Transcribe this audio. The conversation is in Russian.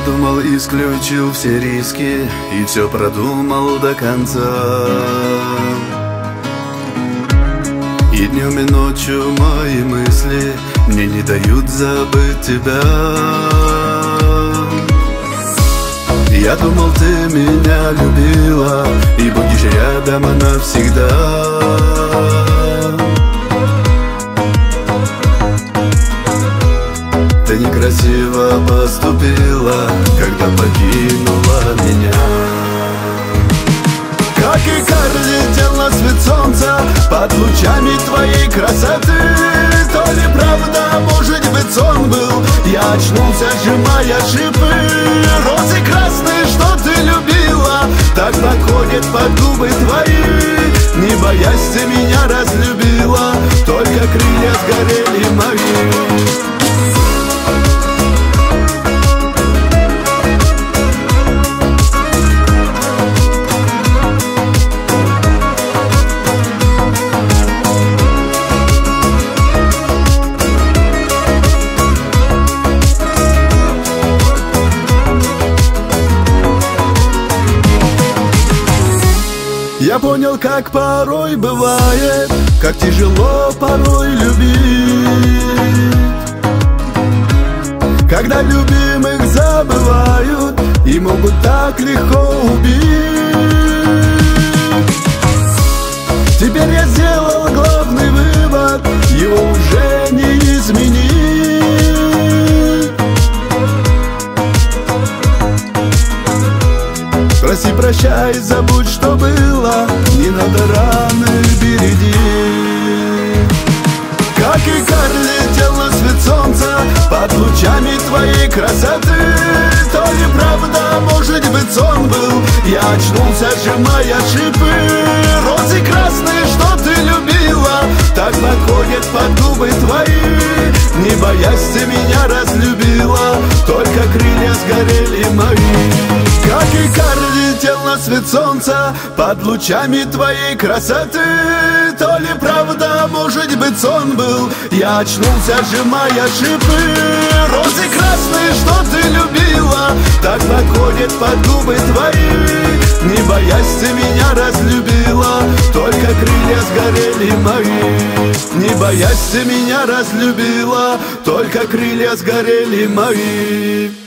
думал, исключил все риски и все продумал до конца. И днем и ночью мои мысли мне не дают забыть тебя. Я думал, ты меня любила и будешь рядом навсегда. Ты некрасиво поступила, когда покинула меня. Как икар летел на свет солнца под лучами твоей красоты. То ли правда, может быть, сон был. Я очнулся, сжимая шипы. Розы красные, что ты любила, так подходят под губы твои. Не боясь, ты меня разлюбила, только крылья сгорели мои. Я понял, как порой бывает, как тяжело порой любить, когда любимых забывают и могут так легко убить. Теперь я сделал главный вывод, его уже не изменить. Прости, прощай, забудь, что было, не надо раны береги. Как икар летел на свет солнца под лучами твоей красоты. То ли правда, может быть, сон был. Я очнулся, сжимая шипы. Розы красные, что ты любила, так подходят под губы твои. Не боясь, ты меня разлюбила, только крылья сгорели мои. Как икар летел на свет солнца под лучами твоей красоты. То ли правда, может быть, сон был. Я очнулся, сжимая шипы. Розы красные, что ты любила, так подходят под губы твои. Не боясь, ты меня разлюбила, только крылья сгорели мои. Не боясь, ты меня разлюбила, только крылья сгорели мои.